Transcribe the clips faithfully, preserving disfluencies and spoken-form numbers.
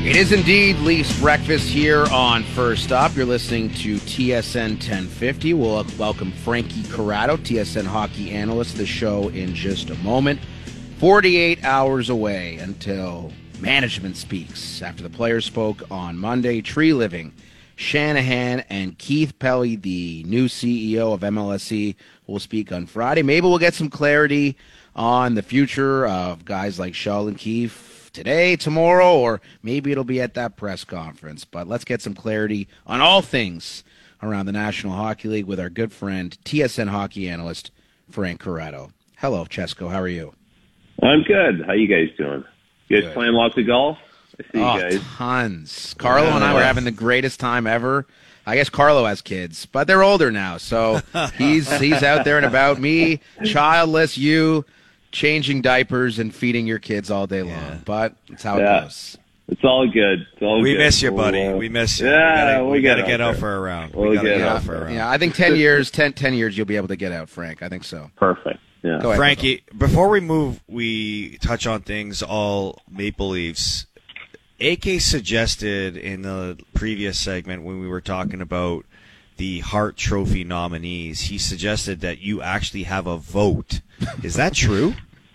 It is indeed Leafs Breakfast here on First Up. You're listening to T S N ten fifty. We'll welcome Frankie Corrado, T S N hockey analyst, to the show in just a moment. forty-eight hours away until management speaks. After the players spoke on Monday, Tree Living, Shanahan, and Keith Pelly, the new C E O of M L S E, will speak on Friday. Maybe we'll get some clarity on the future of guys like Sheldon Keefe today, tomorrow, or maybe it'll be at that press conference. But let's get some clarity on all things around the National Hockey League with our good friend, T S N hockey analyst, Frank Corrado. Hello, Chesko. How are you? I'm good. How you guys doing? You guys Good. Playing lots of golf? I see Oh, you guys. tons. Carlo and I were having the greatest time ever. I guess Carlo has kids, but they're older now, so he's he's out there and about. Me, childless, you, changing diapers and feeding your kids all day long. Yeah. But it's how Yeah. it goes. It's all good. It's all We good. miss you, buddy. We'll, uh, We miss you. Yeah, we we got to get get out out there. for a round. We'll we got to get get out out for a there. round. Yeah, I think ten years, ten, ten years, you'll be able to get out, Frank. I think so. Perfect. Yeah. Go ahead. Frankie, before we move, we touch on things all Maple Leafs. A K suggested in the previous segment when we were talking about the Hart Trophy nominees, he suggested that you actually have a vote. Is that true?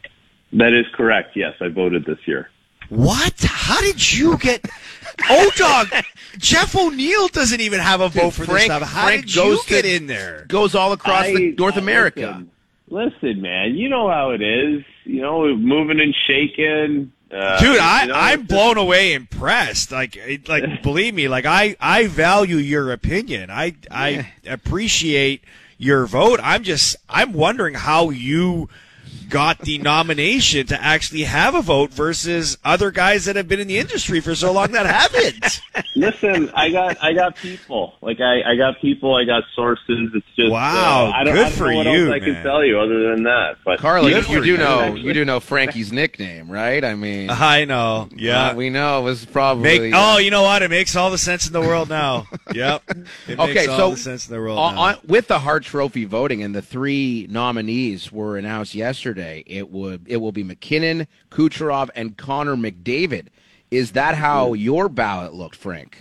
That is correct. Yes, I voted this year. What? How did you get... Oh, dog! Jeff O'Neill doesn't even have a vote Dude, for Frank- this stuff. How Frank did you goes to- get in there? Goes all across the I- North I- America. Listen, listen, man. You know how it is. You know, moving and shaking. Uh, Dude, I, you know, I'm it's blown away, impressed. Like, it- like, believe me, like I, I value your opinion. I, I appreciate your vote. I'm just, I'm wondering how you got the nomination to actually have a vote versus other guys that have been in the industry for so long that haven't. Listen, I got, I got people. Like I, I got people. I got sources. It's just Wow, Uh, I don't, good I don't for know what you, else I man. can tell you other than that. But Carlo, you, Good you for do you. know you do know Frankie's nickname, right? I mean, I know. Yeah. uh, we know it was probably. Make, uh, oh, you know what? It makes all the sense in the world now. Yep. It Okay, makes all so the sense in the world on, now. on, with the Hart Trophy voting and the three nominees were announced yesterday, it would it will be McKinnon, Kucherov, and Connor McDavid. Is that how your ballot looked, Frank?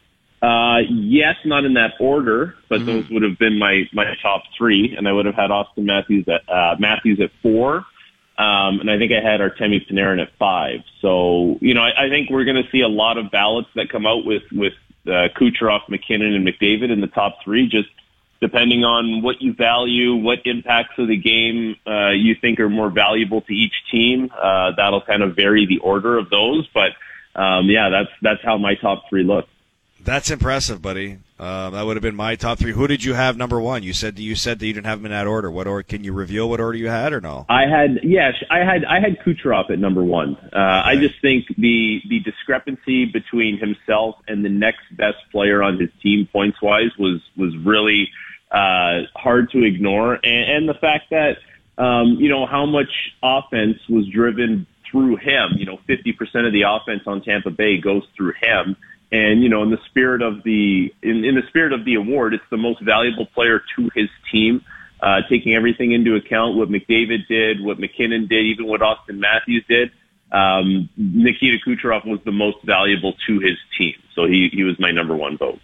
Uh, yes, not in that order, but those would have been my, my top three, and I would have had Austin Matthews at uh, Matthews at four, um, and I think I had Artemi Panarin at five. So, you know, I, I think we're going to see a lot of ballots that come out with with uh, Kucherov, McKinnon, and McDavid in the top three, just depending on what you value, what impacts of the game uh, you think are more valuable to each team. Uh, that'll kind of vary the order of those, but um, yeah, that's that's how my top three look. That's impressive, buddy. Uh, that would have been my top three. Who did you have number one? You said you said that you didn't have them in that order. What order? Can you reveal what order you had or no? I had yes, I had I had Kucherov at number one. Uh, I just think the the discrepancy between himself and the next best player on his team points wise was was really uh, hard to ignore, and, and the fact that um, you know how much offense was driven through him. You know, fifty percent of the offense on Tampa Bay goes through him. And, you know, in the spirit of the, in, in the spirit of the award, it's the most valuable player to his team, uh, taking everything into account, what McDavid did, what McKinnon did, even what Austin Matthews did. Um, Nikita Kucherov was the most valuable to his team. So he, he was my number one vote.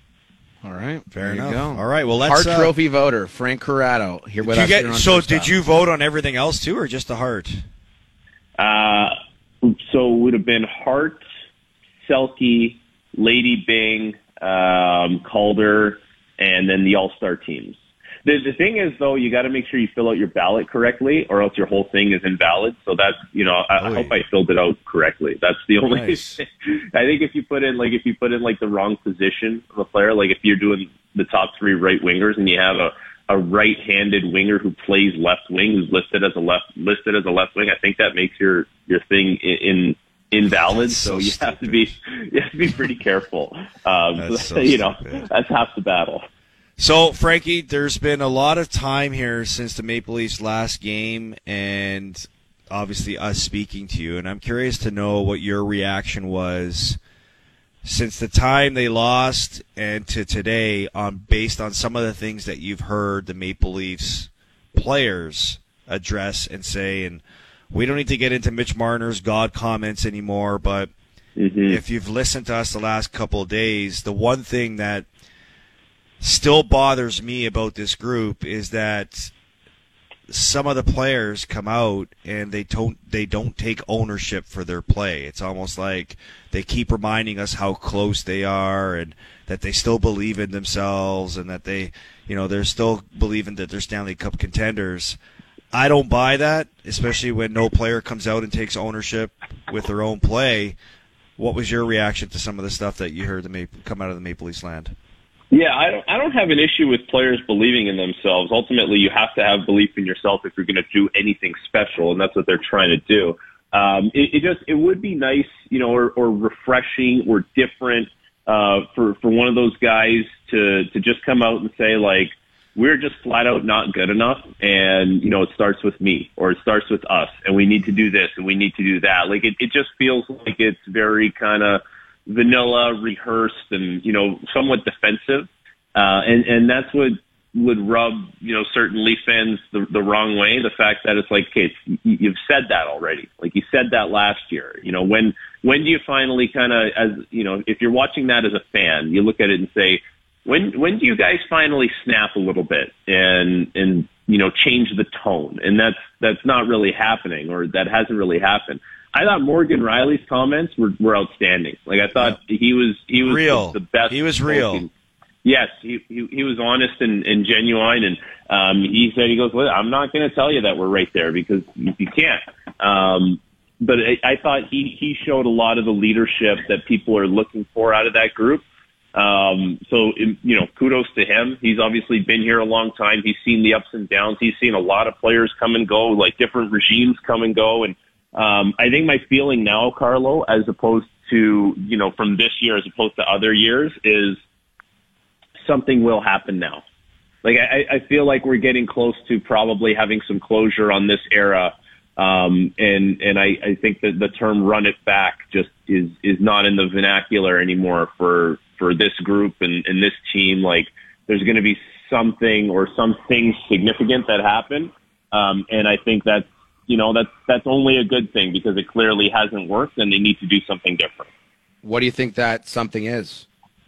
All right, Fair there enough. you go. All right, well, let's... Hart uh, Trophy voter Frank Corrado here with did you us. get, here on so First did Up. you vote on everything else, too, or just the Hart? Uh, so it would have been Hart, Selke, Lady Bing, um, Calder, and then the All-Star teams. The, the thing is, though, you got to make sure you fill out your ballot correctly, or else your whole thing is invalid. So that's, you know, I, I Oy. hope I filled it out correctly. That's the only. Nice. I think if you put in like if you put in like the wrong position of a player, like if you're doing the top three right wingers and you have a a right-handed winger who plays left wing, who's listed as a left listed as a left wing, I think that makes your your thing in. in invalid, That's so, so you have to stupid. be you have to be pretty careful. Um, That's so you know, stupid. that's half the battle. So, Frankie, there's been a lot of time here since the Maple Leafs' last game, and obviously us speaking to you, and I'm curious to know what your reaction was since the time they lost and to today, on based on some of the things that you've heard the Maple Leafs players address and say. And we don't need to get into Mitch Marner's God comments anymore, but Mm-hmm. If you've listened to us the last couple of days, the one thing that still bothers me about this group is that some of the players come out and they don't they don't take ownership for their play. It's almost like they keep reminding us how close they are and that they still believe in themselves and that they, you know, they're still believing that they're Stanley Cup contenders. I don't buy that, especially when no player comes out and takes ownership with their own play. What was your reaction to some of the stuff that you heard the Maple, come out of the Maple Leafs land? Yeah, I don't. I don't have an issue with players believing in themselves. Ultimately, you have to have belief in yourself if you're going to do anything special, and that's what they're trying to do. Um, it, it just it would be nice, you know, or, or refreshing or different uh, for for one of those guys to to just come out and say like, we're just flat out not good enough, and you know, it starts with me or it starts with us, and we need to do this and we need to do that. Like it, it just feels like it's very kind of vanilla, rehearsed, and you know, somewhat defensive, uh, and and that's what would rub you know certain Leaf fans the, the wrong way. The fact that it's like, okay, it's, you've said that already. Like you said that last year. You know, when when do you finally kind of, as you know, if you're watching that as a fan, you look at it and say, when when do you guys finally snap a little bit and and you know change the tone? And that's that's not really happening, or that hasn't really happened. I thought Morgan Rielly's comments were, were outstanding. Like I thought yeah. he was he was real. The, the best. He was real. Spoken. Yes, he, he he was honest and, and genuine, and um, he said he goes, well, I'm not going to tell you that we're right there because you can't. Um, but I, I thought he he showed a lot of the leadership that people are looking for out of that group. Um, so you know, kudos to him. He's obviously been here a long time. He's seen the ups and downs. He's seen a lot of players come and go, like different regimes come and go, and. Um, I think my feeling now, Carlo, as opposed to, you know, from this year as opposed to other years, is something will happen now. Like, I, I feel like we're getting close to probably having some closure on this era. Um, and, and I, I think that the term run it back just is, is not in the vernacular anymore for, for this group and, and this team. Like, there's going to be something or something significant that happen. Um, and I think that's, you know, that's, that's only a good thing because it clearly hasn't worked and they need to do something different. What do you think that something is?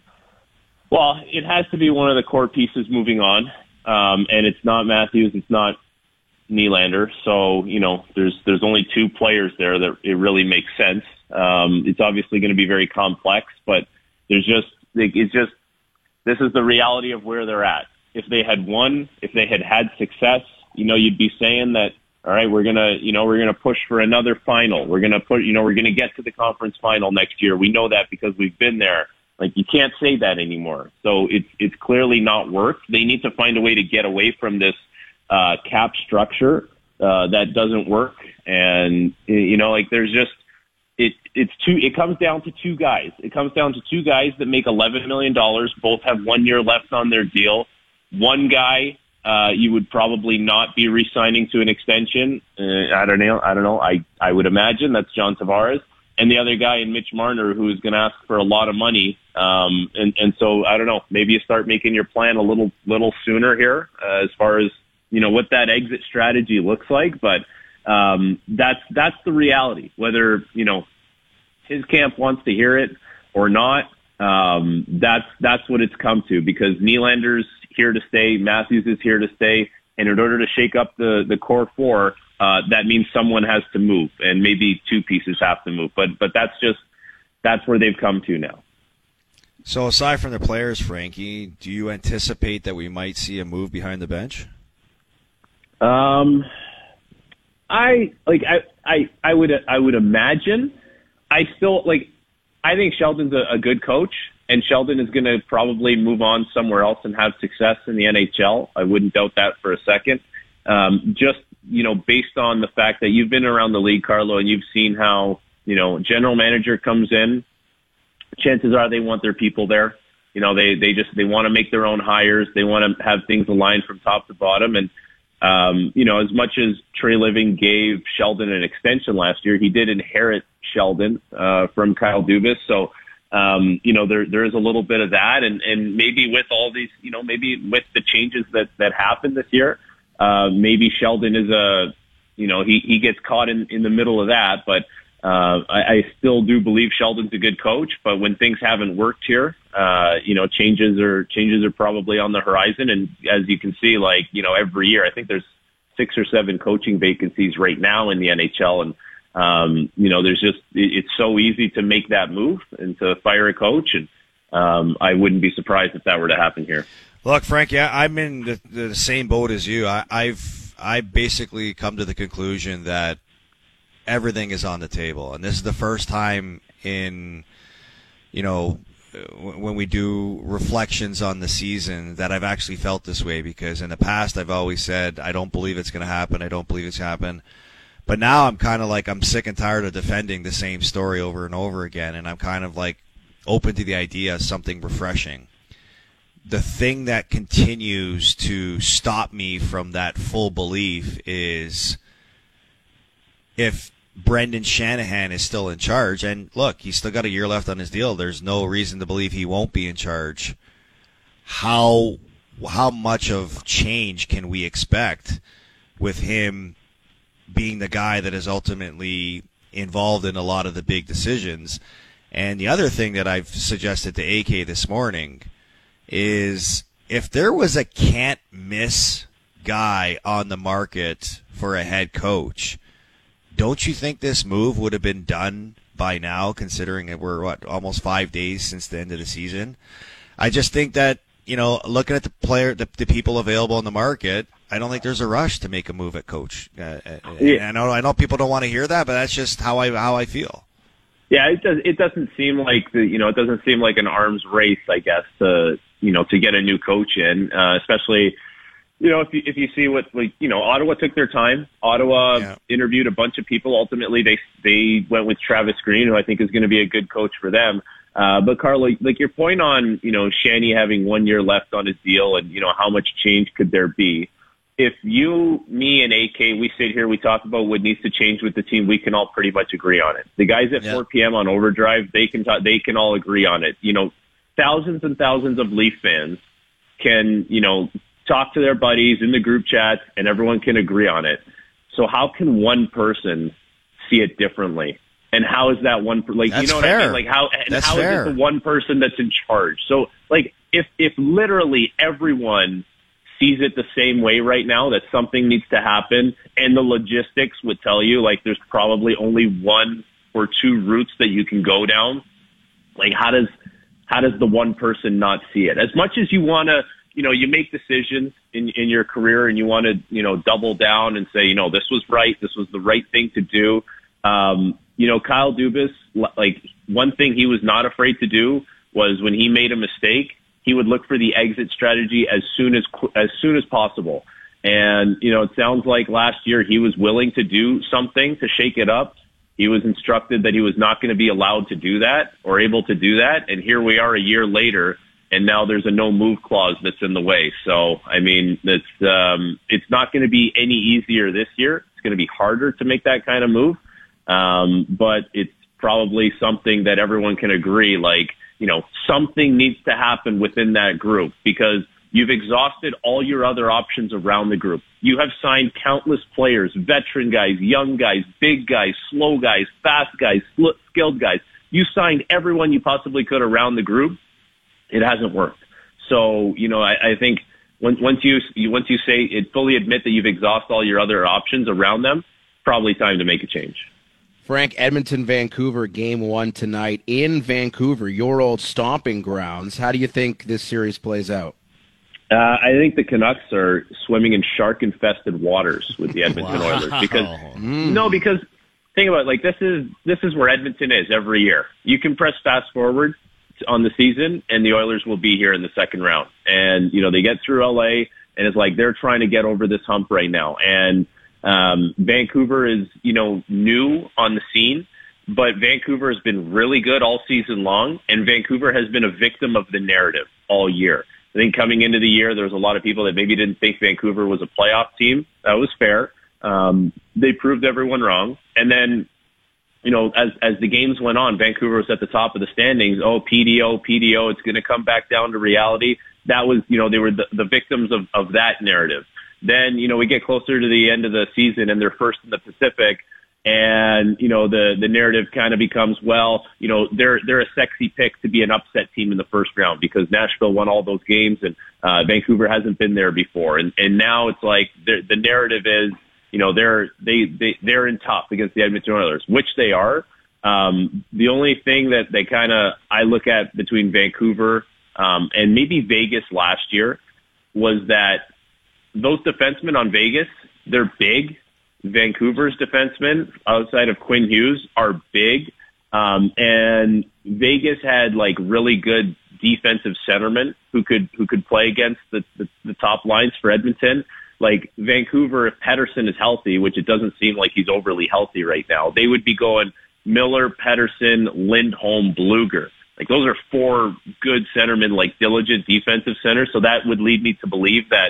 Well, it has to be one of the core pieces moving on. Um, and it's not Matthews. It's not Nylander. So, you know, there's, there's only two players there that it really makes sense. Um, it's obviously going to be very complex, but there's just, it's just, this is the reality of where they're at. If they had won, if they had had success, you know, you'd be saying that, all right, we're going to, you know, we're going to push for another final. We're going to put, you know, we're going to get to the conference final next year. We know that because we've been there. Like, you can't say that anymore. So it's, it's clearly not worked. They need to find a way to get away from this, uh, cap structure, uh, that doesn't work. And, you know, like there's just, it, it's two, it comes down to two guys. It comes down to two guys that make eleven million dollars. Both have one year left on their deal. One guy, Uh, you would probably not be re-signing to an extension. Uh, I don't know. I don't know. I, I would imagine that's John Tavares. And the other guy in Mitch Marner, who is going to ask for a lot of money. Um, and, and so, I don't know, maybe you start making your plan a little, little sooner here, uh, as far as, you know, what that exit strategy looks like. But, um, that's, that's the reality. Whether, you know, his camp wants to hear it or not, um, that's, that's what it's come to, because Nylander's here to stay, Matthews is here to stay, and in order to shake up the, the core four, uh, that means someone has to move, and maybe two pieces have to move. But but that's just that's where they've come to now. So aside from the players, Frankie, do you anticipate that we might see a move behind the bench? Um, I like I I I would I would imagine. I still like. I think Sheldon's a, a good coach. And Sheldon is going to probably move on somewhere else and have success in the N H L. I wouldn't doubt that for a second. Um, just, you know, based on the fact that you've been around the league, Carlo, and you've seen how, you know, general manager comes in, chances are they want their people there. You know, they, they just, they want to make their own hires. They want to have things aligned from top to bottom. And, um, you know, as much as Trey Living gave Sheldon an extension last year, he did inherit Sheldon, uh, from Kyle Dubas. So, Um, you know, there, there is a little bit of that, and, and maybe with all these, you know, maybe with the changes that, that happened this year, uh, maybe Sheldon is a, you know, he, he gets caught in, in the middle of that, but, Uh, I, I still do believe Sheldon's a good coach, but when things haven't worked here, uh, you know, changes are changes are probably on the horizon. And as you can see, like, you know, every year, I think there's six or seven coaching vacancies right now in the N H L, and um, you know, there's just it, it's so easy to make that move and to fire a coach, and um, I wouldn't be surprised if that were to happen here. Look, Frank, yeah, I'm in the, the same boat as you. I, I've I basically come to the conclusion that everything is on the table, and this is the first time in, you know, when we do reflections on the season that I've actually felt this way, because in the past I've always said I don't believe it's going to happen, I don't believe it's going to happen. But now I'm kind of like, I'm sick and tired of defending the same story over and over again, and I'm kind of like open to the idea of something refreshing. The thing that continues to stop me from that full belief is if Brendan Shanahan is still in charge, and look, he's still got a year left on his deal. There's no reason to believe he won't be in charge. How how much of change can we expect with him being the guy that is ultimately involved in a lot of the big decisions? And the other thing that I've suggested to A K this morning is if there was a can't miss guy on the market for a head coach, don't you think this move would have been done by now, considering that we're, what, almost five days since the end of the season? I just think that, you know, looking at the player, the, the people available on the market, I don't think there's a rush to make a move at coach. Uh, yeah. I know, I know people don't want to hear that, but that's just how I how I feel. Yeah, it does. It doesn't seem like the, you know, it doesn't seem like an arms race, I guess, to, you know, to get a new coach in, uh, especially. You know, if you, if you see what, like, you know, Ottawa took their time. Ottawa yeah. interviewed a bunch of people. Ultimately, they they went with Travis Green, who I think is going to be a good coach for them. Uh, but, Carlo, like your point on, you know, Shanny having one year left on his deal and, you know, how much change could there be? If you, me, and A K, we sit here, we talk about what needs to change with the team, we can all pretty much agree on it. The guys at yeah. four p.m. on Overdrive, they can talk, they can all agree on it. You know, thousands and thousands of Leaf fans can, you know, talk to their buddies in the group chat, and everyone can agree on it. So how can one person see it differently? And how is that one, like, that's you know fair. what I mean? Like, how, and that's how fair. is it the one person that's in charge? So, like, if, if literally everyone sees it the same way right now, that something needs to happen, and the logistics would tell you, like, there's probably only one or two routes that you can go down, like, how does, how does the one person not see it? As much as you want to, you know, you make decisions in, in your career and you want to, you know, double down and say, you know, this was right. This was the right thing to do. Um, you know, Kyle Dubas, like, one thing he was not afraid to do was when he made a mistake, he would look for the exit strategy as soon as, as soon as possible. And, you know, it sounds like last year he was willing to do something to shake it up. He was instructed that he was not going to be allowed to do that or able to do that. And here we are a year later, and now there's a no move clause that's in the way. So, I mean, it's, um, it's not going to be any easier this year. It's going to be harder to make that kind of move. Um, but it's probably something that everyone can agree, like, you know, something needs to happen within that group because you've exhausted all your other options around the group. You have signed countless players, veteran guys, young guys, big guys, slow guys, fast guys, skilled guys. You signed everyone you possibly could around the group. It hasn't worked. So, you know, I, I think once, once you, you once you say it, fully admit that you've exhausted all your other options around them, probably time to make a change. Frank, Edmonton, Vancouver, game one tonight in Vancouver, your old stomping grounds. How do you think this series plays out? Uh, I think the Canucks are swimming in shark-infested waters with the Edmonton wow. Oilers because mm. no, because think about it, like this is this is where Edmonton is every year. You can press fast forward on the season, and the Oilers will be here in the second round. And you know they get through L A, and it's like they're trying to get over this hump right now. And um, Vancouver is you know new on the scene, but Vancouver has been really good all season long, and Vancouver has been a victim of the narrative all year. I think coming into the year, there was a lot of people that maybe didn't think Vancouver was a playoff team. That was fair. Um, they proved everyone wrong. And then, you know, as as the games went on, Vancouver was at the top of the standings. Oh, P D O, P D O, it's going to come back down to reality. That was, you know, they were the, the victims of, of that narrative. Then, you know, we get closer to the end of the season and they're first in the Pacific. And, you know, the, the narrative kind of becomes, well, you know, they're, they're a sexy pick to be an upset team in the first round because Nashville won all those games and, uh, Vancouver hasn't been there before. And, and now it's like the narrative is, you know, they're, they, they, they're in tough against the Edmonton Oilers, which they are. Um, the only thing that they kind of, I look at between Vancouver, um, and maybe Vegas last year was that those defensemen on Vegas, they're big. Vancouver's defensemen outside of Quinn Hughes are big. Um, and Vegas had like really good defensive centermen who could, who could play against the, the, the top lines for Edmonton. Like Vancouver, if Pettersson is healthy, which it doesn't seem like he's overly healthy right now, they would be going Miller, Pettersson, Lindholm, Bluger. Like those are four good centermen, like diligent defensive centers. So that would lead me to believe that,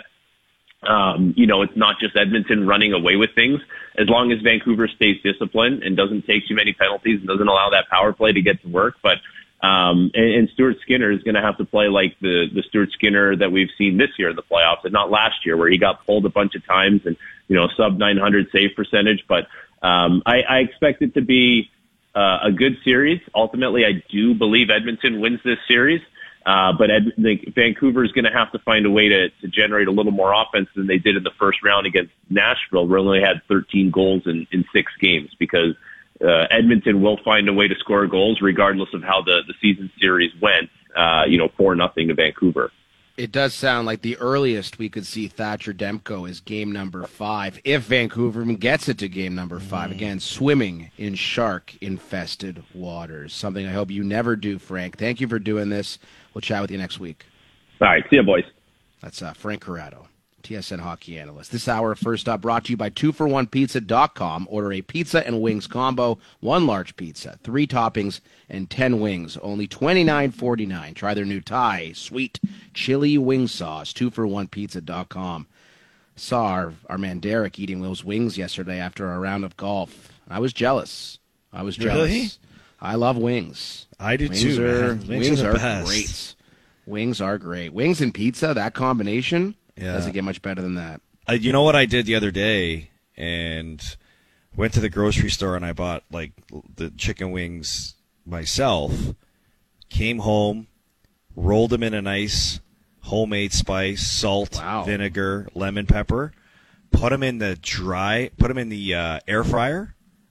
um, you know, it's not just Edmonton running away with things. As long as Vancouver stays disciplined and doesn't take too many penalties and doesn't allow that power play to get to work. But, um, and, and Stuart Skinner is going to have to play like the, the Stuart Skinner that we've seen this year in the playoffs and not last year where he got pulled a bunch of times and, you know, sub nine hundred save percentage. But, um, I, I expect it to be, Uh, a good series. Ultimately, I do believe Edmonton wins this series, uh, but Ed, the, Vancouver is going to have to find a way to, to generate a little more offense than they did in the first round against Nashville, where they only had thirteen goals in, in six games, because uh, Edmonton will find a way to score goals regardless of how the, the season series went, uh, you know, four nothing to Vancouver. It does sound like the earliest we could see Thatcher Demko is game number five, if Vancouver even gets it to game number five. Again, swimming in shark-infested waters, something I hope you never do, Frank. Thank you for doing this. We'll chat with you next week. All right, see you, boys. That's uh, Frank Corrado, T S N hockey analyst. This hour, first up, brought to you by two for one pizza dot com. Order a pizza and wings combo, one large pizza, three toppings, and ten wings. Only twenty-nine forty-nine. Try their new Thai sweet chili wing sauce, two for one pizza dot com. Saw our, our man Derek eating those wings yesterday after a round of golf. I was jealous. I was jealous. Really? I love wings. I do wings too, are, man. Wings, wings are, are the best. great. Wings are great. Wings and pizza, that combination, Yeah. doesn't get much better than that. Uh, you know what I did the other day? And went to the grocery store and I bought like the chicken wings myself. Came home, rolled them in a nice homemade spice, salt, Wow. vinegar, lemon pepper. Put them in the dry, put them in the uh, air fryer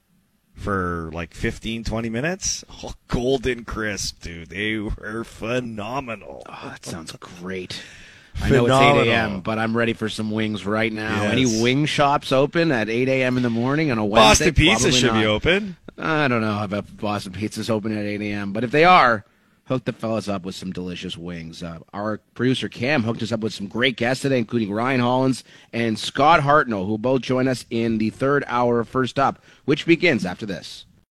for like fifteen, twenty minutes. Oh, golden crisp, dude. They were phenomenal. Oh, that sounds great. I know it's eight a.m., but I'm ready for some wings right now. Yes. Any wing shops open at eight a.m. in the morning on a Wednesday? Boston Pizza Probably should not. be open. I don't know if Boston Pizza's open at eight a.m., but if they are, hook the fellas up with some delicious wings. Uh, our producer Cam hooked us up with some great guests today, including Ryan Hollins and Scott Hartnell, who will both join us in the third hour of First Up, which begins after this.